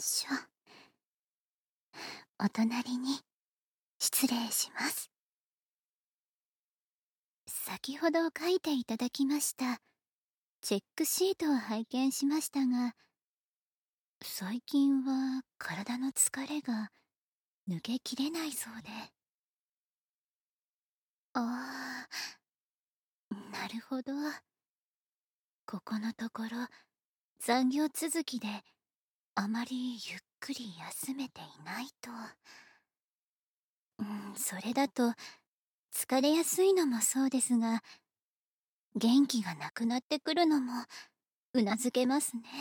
しょ。お隣に失礼します。先ほど書いていただきましたチェックシートを拝見しましたが、最近は体の疲れが抜けきれないそうで。ああ、なるほど。ここのところ残業続きであまりゆっくり休めていないと。それだと疲れやすいのもそうですが、元気がなくなってくるのもうなずけますね。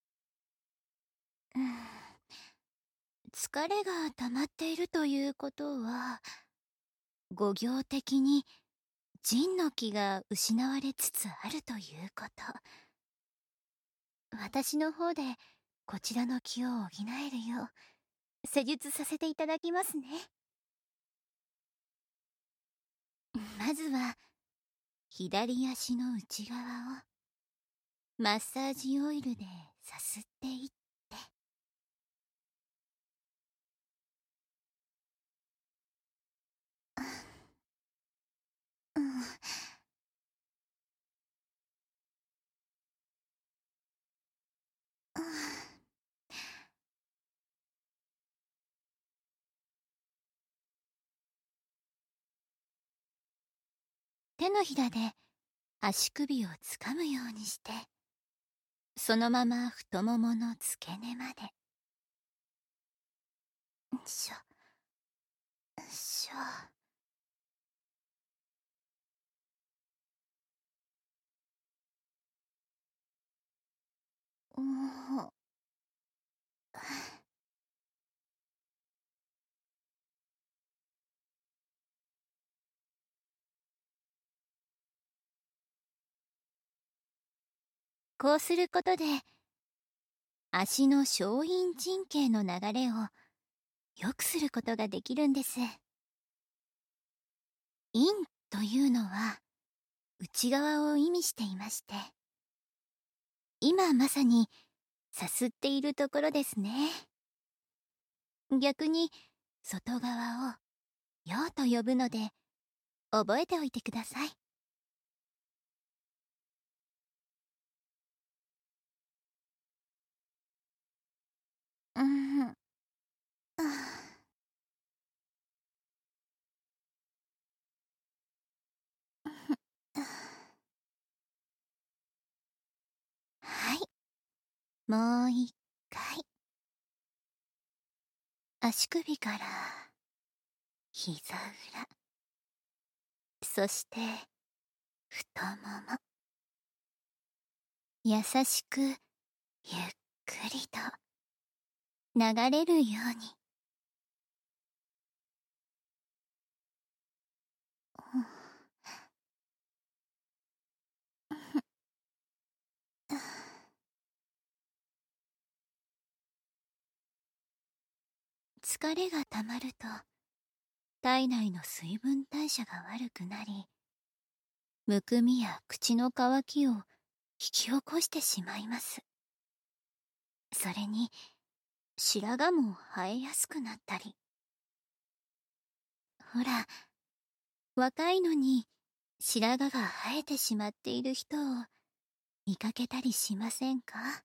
疲れが溜まっているということは、五行的に腎の気が失われつつあるということ。私の方でこちらの気を補えるよう施術させていただきますね。まずは左足の内側をマッサージオイルでさすっていって、うん、うん、手のひらで足首をつかむようにして、そのまま太ももの付け根まで。しょ、しょ。おー、こうすることで足の小陰神経の流れを良くすることができるんです。陰というのは内側を意味していまして、今まさにさすっているところですね。逆に外側を陽と呼ぶので覚えておいてください。うん、あはい、もう一回。足首から膝裏、そして太もも。優しくゆっくりと流れるように。疲れがたまると体内の水分代謝が悪くなり、むくみや口の渇きを引き起こしてしまいます。それに白髪も生えやすくなったり。ほら、若いのに白髪が生えてしまっている人を見かけたりしませんか？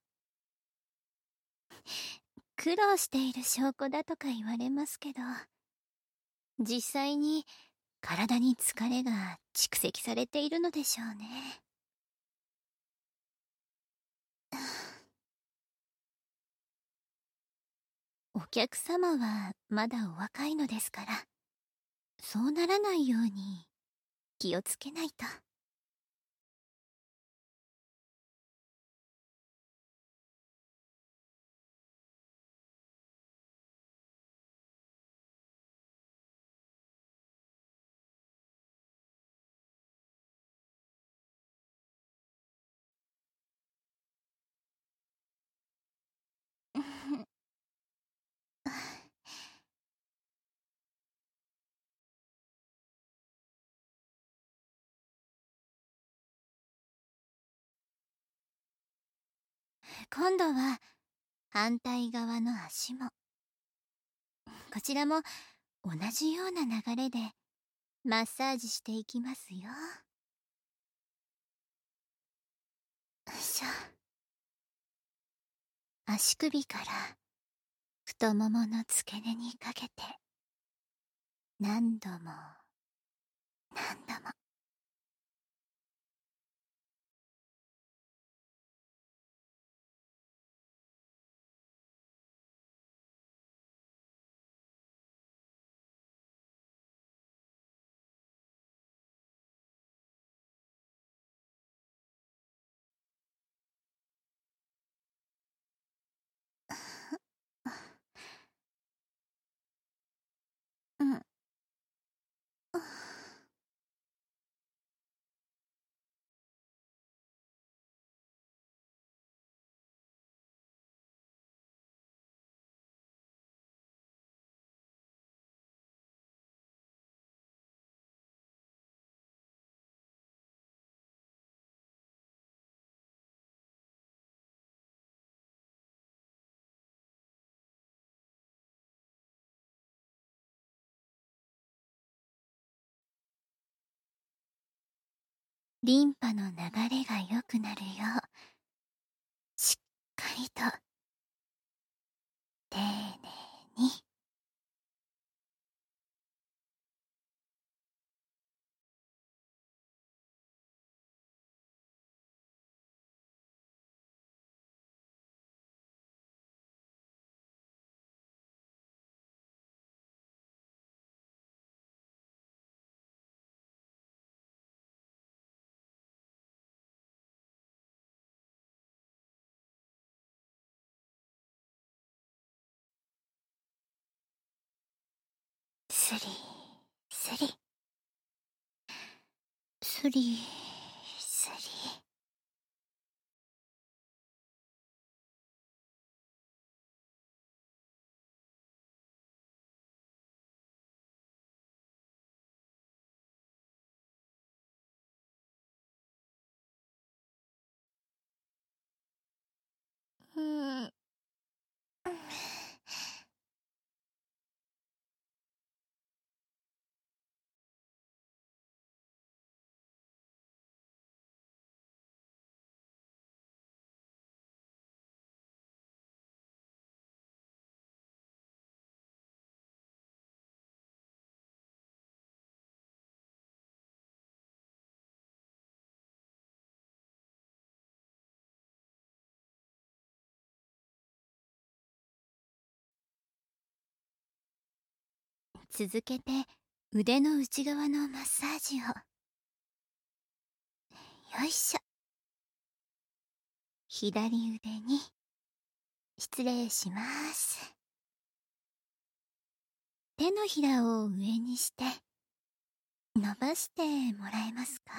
苦労している証拠だとか言われますけど、実際に体に疲れが蓄積されているのでしょうね。お客様はまだお若いのですから、そうならないように気をつけないと。今度は反対側の足も。こちらも同じような流れでマッサージしていきますよ。よいしょ。足首から太ももの付け根にかけて、何度も何度も。うん。リンパの流れが良くなるよう、しっかりと丁寧に。スリスリスリスリ。うん。続けて腕の内側のマッサージを。よいしょ。左腕に失礼します。手のひらを上にして伸ばしてもらえますか？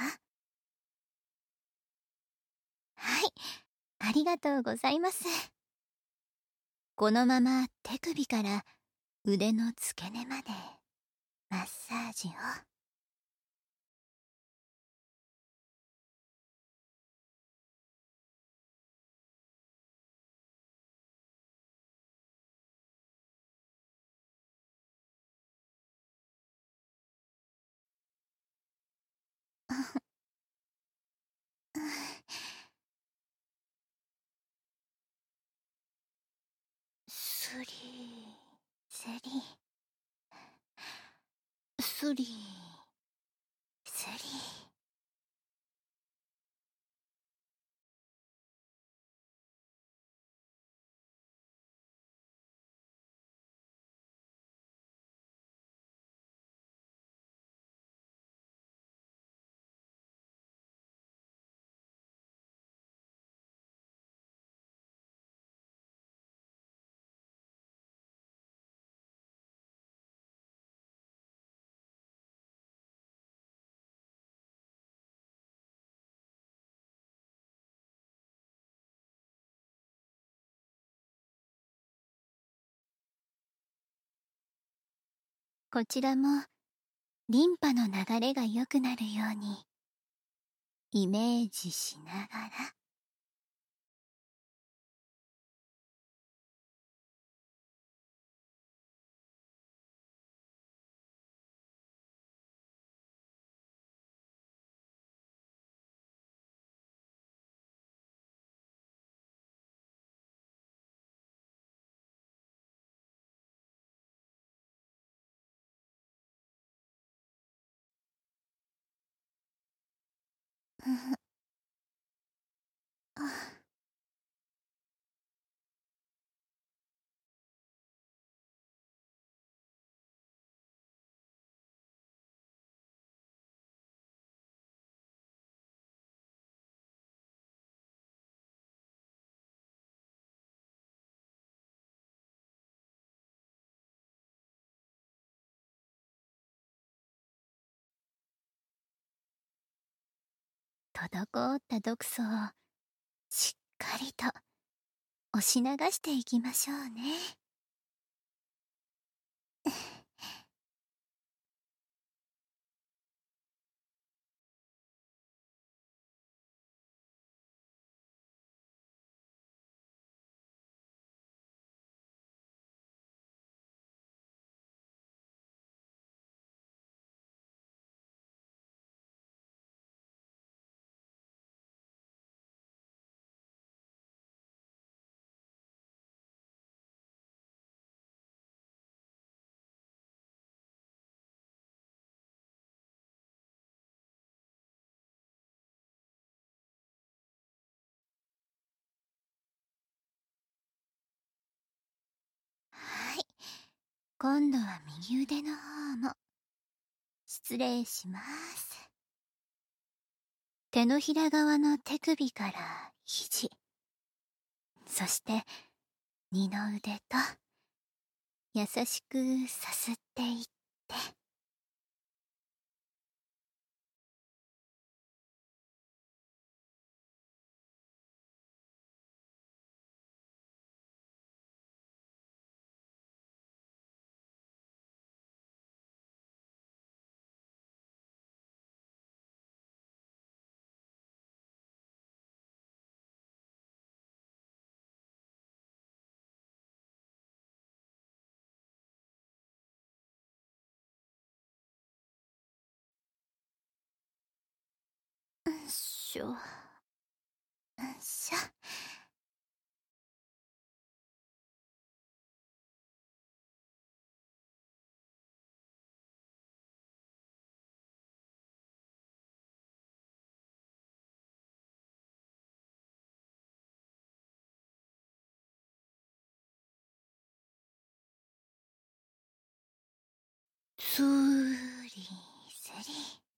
はい、ありがとうございます。このまま手首から腕の付け根までマッサージを。スリースリースリースリー。こちらもリンパの流れが良くなるようにイメージしながら。 あ、滞った毒素をしっかりと押し流していきましょうね。はい。今度は右腕の方も。失礼します。手のひら側の手首から肘、そして二の腕と優しくさすっていって、しょ、しょ。スリスリ、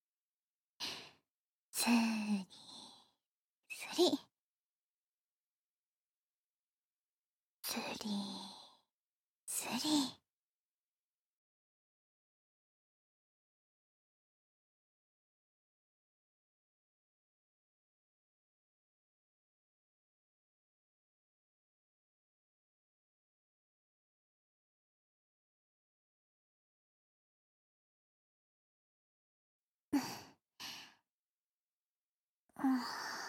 スリスリ、スリスリ。うん、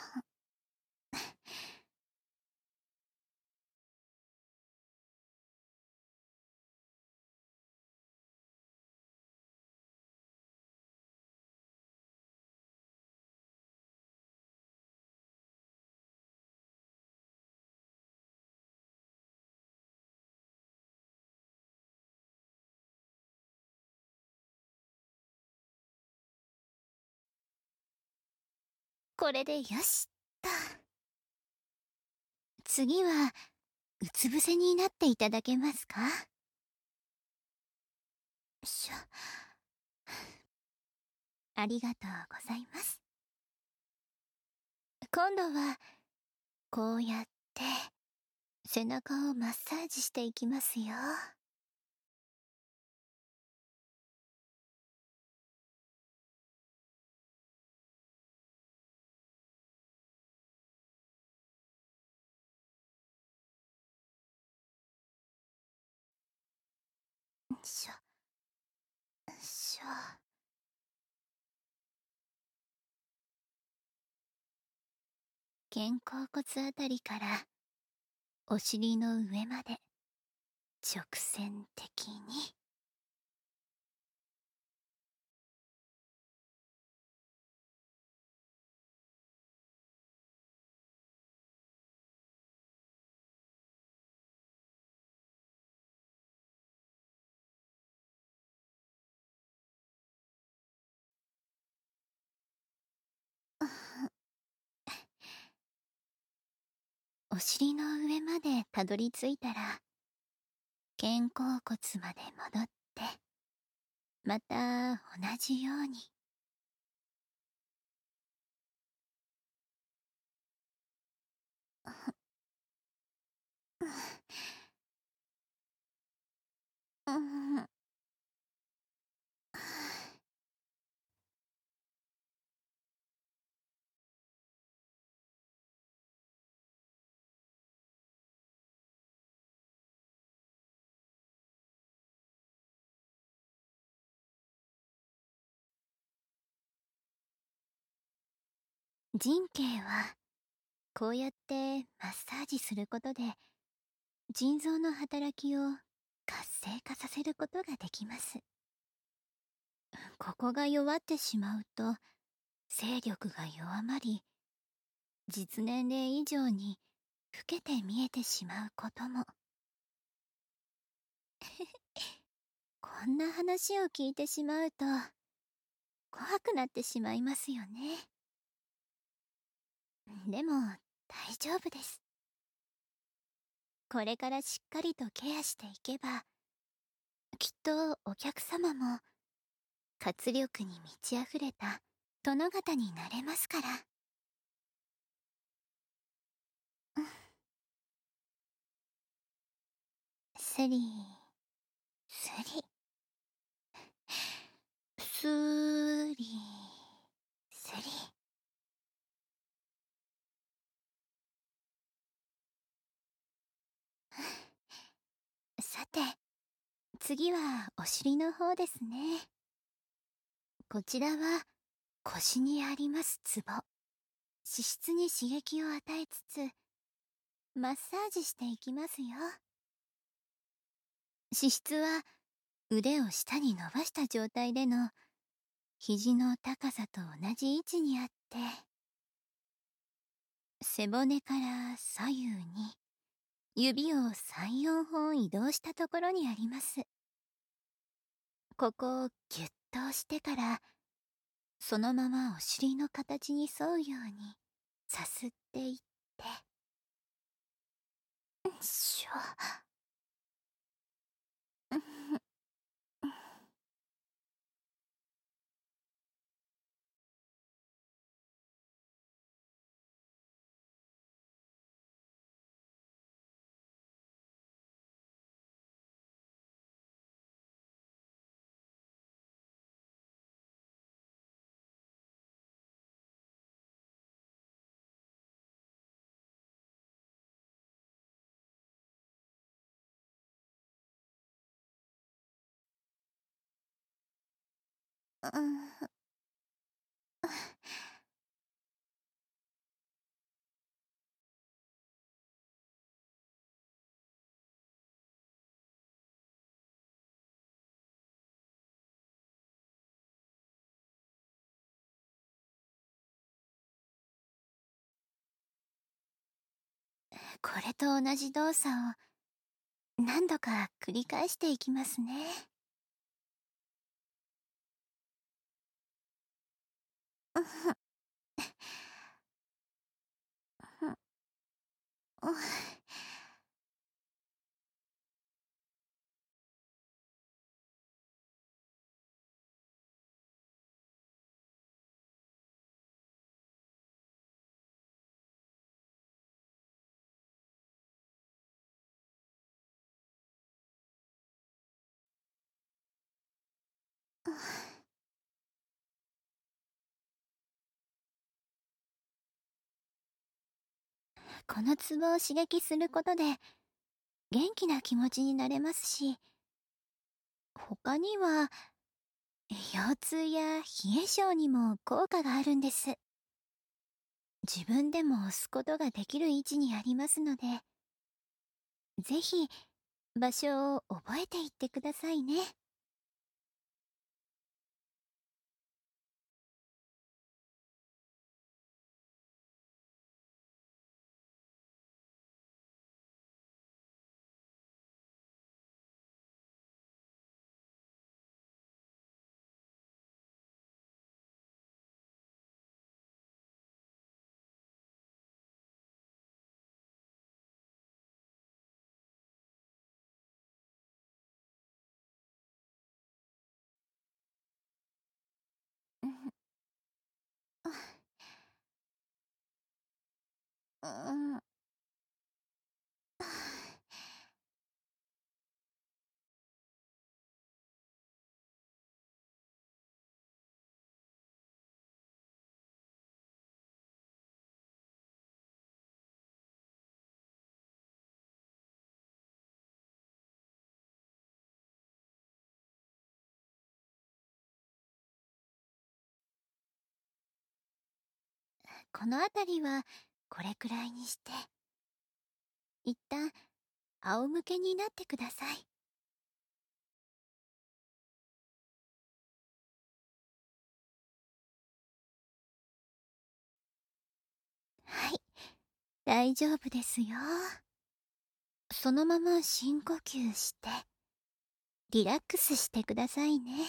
これでよしっと。次はうつ伏せになっていただけますか？しょ、ありがとうございます。今度はこうやって背中をマッサージしていきますよ。しょ、しょ。肩甲骨あたりからお尻の上まで直線的に。 お尻の上までたどり着いたら、肩甲骨まで戻って、また同じように。うん。神経はこうやってマッサージすることで腎臓の働きを活性化させることができます。ここが弱ってしまうと勢力が弱まり、実年齢以上に老けて見えてしまうことも。こんな話を聞いてしまうと怖くなってしまいますよね。でも大丈夫です。これからしっかりとケアしていけば、きっとお客様も活力に満ち溢れた殿方になれますから。スリスリスリスリ。さて、次はお尻の方ですね。こちらは腰にありますツボ。脂質に刺激を与えつつマッサージしていきますよ。脂質は腕を下に伸ばした状態での肘の高さと同じ位置にあって、背骨から左右に指を3、4本移動したところにあります。ここをギュッと押してから、そのままお尻の形に沿うようにさすっていって、しょ。うん。これと同じ動作を何度か繰り返していきますね。うん。うん。このツボを刺激することで元気な気持ちになれますし、他には腰痛や冷え性にも効果があるんです。自分でも押すことができる位置にありますので、ぜひ場所を覚えていってくださいね。 うん。この辺りはこれくらいにして、一旦仰向けになってください。はい、大丈夫ですよ。そのまま深呼吸して、リラックスしてくださいね。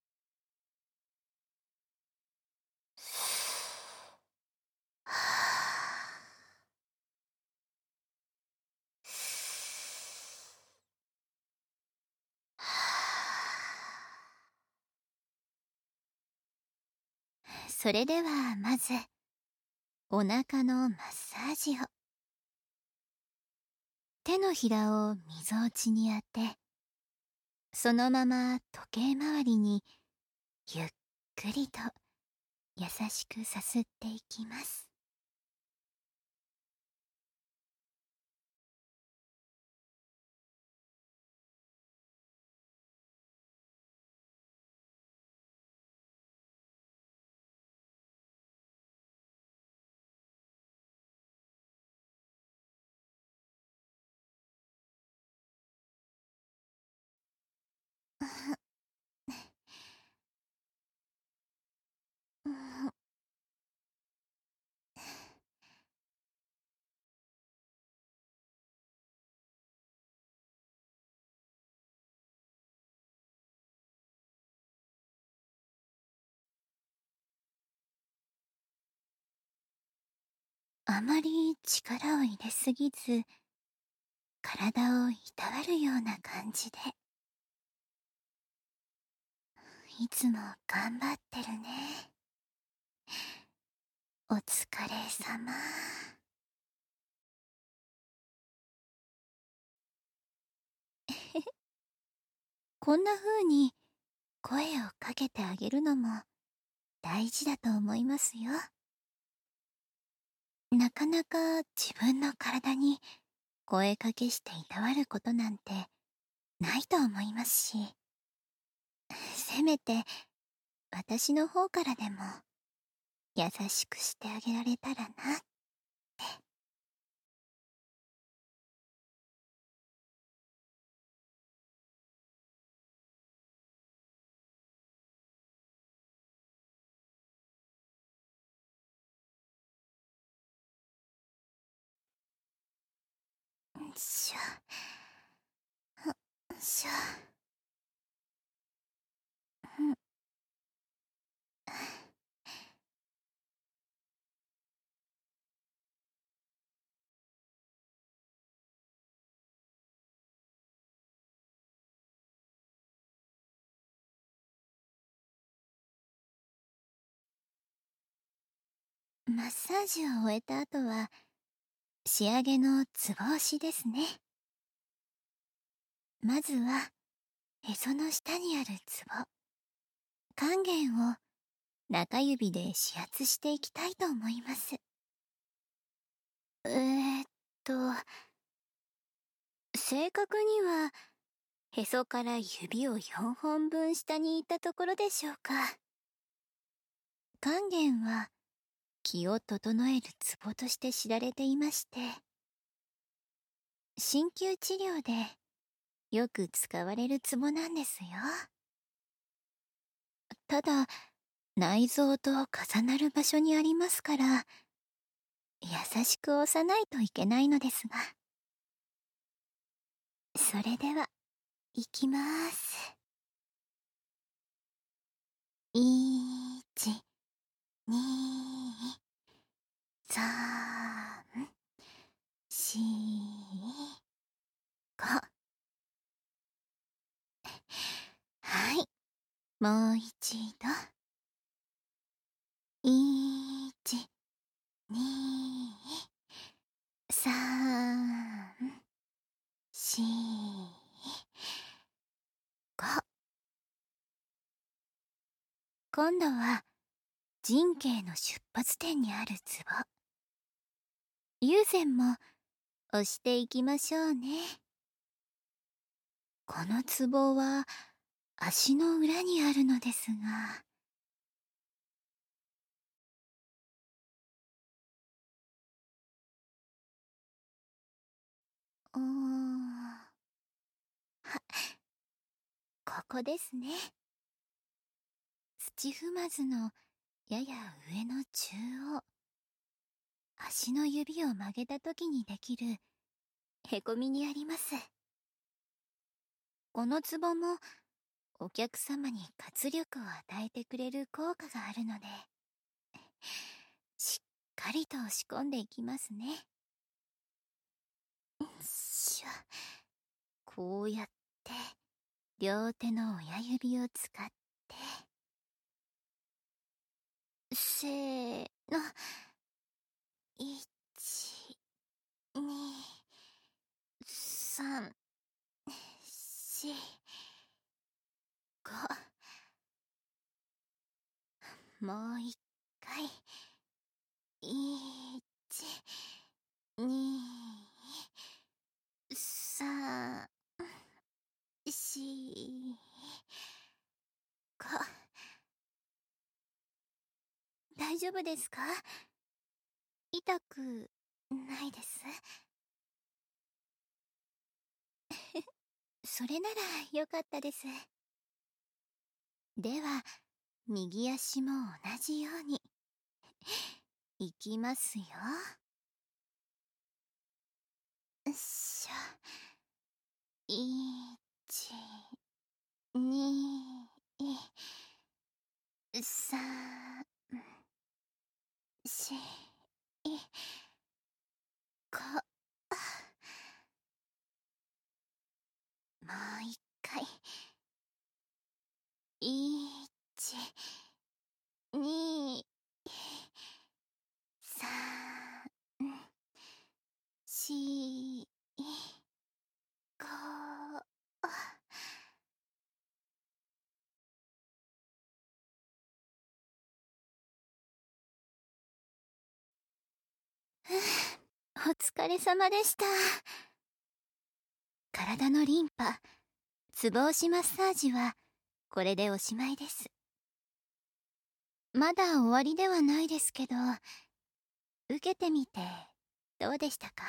はそれではまず、お腹のマッサージを。手のひらをみぞおちに当て、そのまま時計回りにゆっくりと優しくさすっていきます。あまり力を入れすぎず、体をいたわるような感じで。いつも頑張ってるね。お疲れ様。こんな風に声をかけてあげるのも大事だと思いますよ。なかなか自分の体に声かけしていたわることなんてないと思いますし、せめて私の方からでも優しくしてあげられたらなって。しょ、しょ、うん。マッサージを終えた後は仕上げのツボ押しですね。まずはへその下にあるツボ、関元を中指で指圧していきたいと思います。えーっと、正確にはへそから指を4本分下にいったところでしょうか。関元は気を整えるツボとして知られていまして、鍼灸治療でよく使われるツボなんですよ。ただ、内臓と重なる場所にありますから、優しく押さないといけないのですが。それでは、いきます。1、2、3、4、5。はい。もう一度。1、2、 3、4、5。今度は神経の出発点にあるツボ、幽泉も押していきましょうね。このツボは足の裏にあるのですが、ここですね。土踏まずのやや上の中央、足の指を曲げた時にできるへこみにあります。このツボもお客様に活力を与えてくれる効果があるので、しっかりと押し込んでいきますね。こうやって両手の親指を使って、せーの、1、2、3、4、5。もう一回。1、2、3、4、5。大丈夫ですか？痛くないです？それならよかったです。では、右足も同じように。いきますよ。よっしょ。1、2、3、4、5。もう一回。1、2、3、4、5。お疲れ様でした。体のリンパ、ツボ押しマッサージはこれでおしまいです。まだ終わりではないですけど、受けてみてどうでしたか？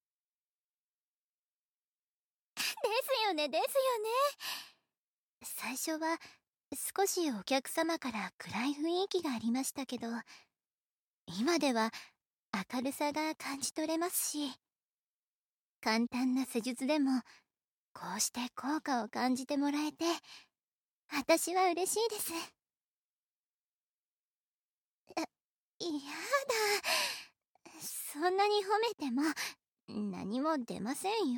ですよね、ですよね。最初は少しお客様から暗い雰囲気がありましたけど、今では明るさが感じ取れますし、簡単な施術でもこうして効果を感じてもらえて、私は嬉しいです。やだ。そんなに褒めても何も出ませんよ。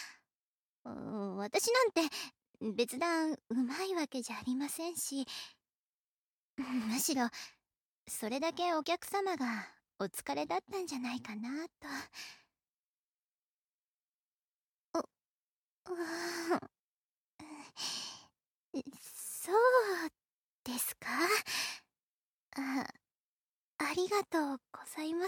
私なんて別段うまいわけじゃありませんし、むしろそれだけお客様がお疲れだったんじゃないかなと。そうですか？あ、ありがとうございます。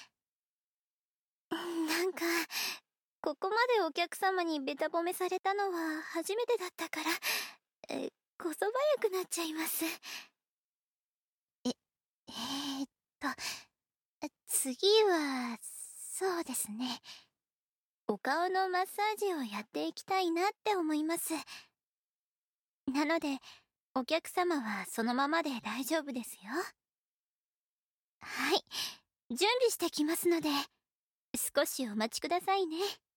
なんか、ここまでお客様にベタ褒めされたのは初めてだったから、こそばやくなっちゃいます。え、えーっと、次は、そうですね。お顔のマッサージをやっていきたいなって思います。なので、お客様はそのままで大丈夫ですよ。はい、準備してきますので、少しお待ちくださいね。